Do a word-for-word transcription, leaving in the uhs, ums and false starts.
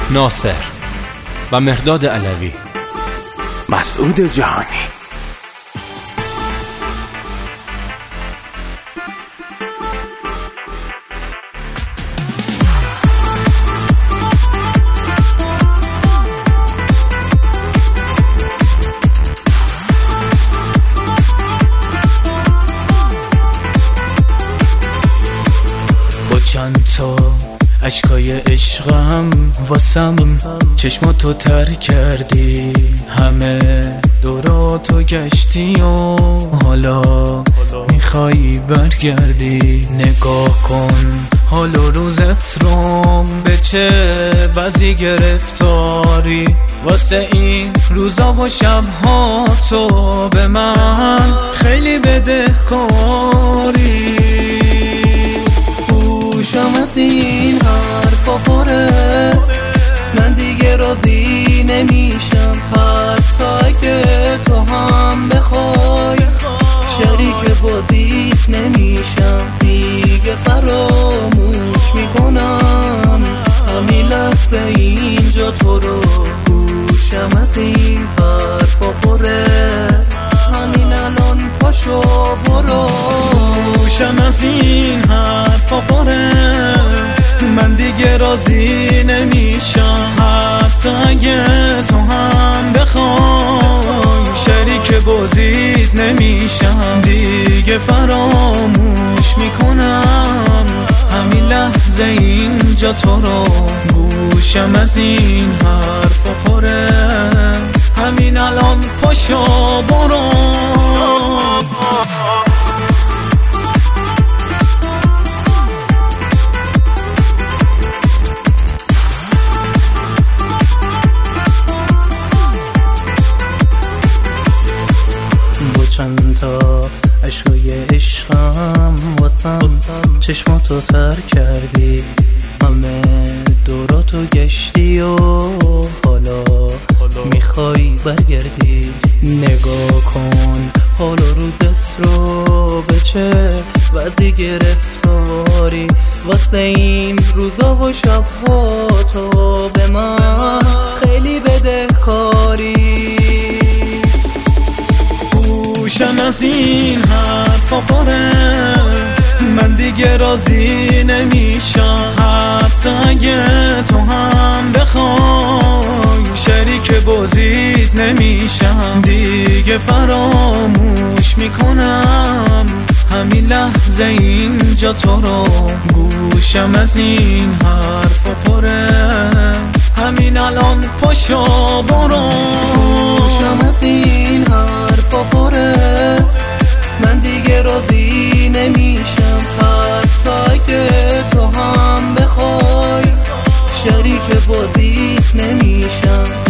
ناصر و مهرداد علوی. مسعود جهانی. با چند تا عشقای عشقم واسم چشماتو تر کردی، همه دوراتو گشتی و حالا میخوایی برگردی. نگاه کن حال و روزت رو، به چه وضعی گرفتاری. واسه این روزا و شبها تو به من خیلی بدهکاری. گوشم از این حرفا پره، من دیگه راضی نمیشم. حتی اگه تو هم بخوای شریک بازیت نمیشم. دیگه فراموش میکنم همین لحظه اینجا تو رو. گوشم از این حرفا پره، همین الان پاشو برو. گوشم از این حرفا پره، من دیگه راضی نمیشم. حتی اگه تو هم بخوای شریک بازیت نمیشم. دیگه فراموش میکنم همین لحظه اینجا تو رو. گوشم از این حرفا پره، همین الان پاشو برو. چند تا عشقای عشقم واسم چشماتو تر کردی، همه دوراتو گشتی و حالا میخوای برگردی. نگاه کن حال و روزت رو، به چه وضعی گرفتاری. واسه این روزا و شبها تو به من خیلی بدهکاری. گوشم از این حرفا پره، من دیگه راضی نمیشم. حتی اگه تو هم بخوای شریک بازیت نمیشم. دیگه فراموش میکنم همین لحظه اینجا تو رو. گوشم از این حرفا پره، همین الان پاشو برو. گوشم از این حرفا پره، من دیگه راضی نمیشم. حتی اگه تو هم بخوای شریک بازیت نمیشم.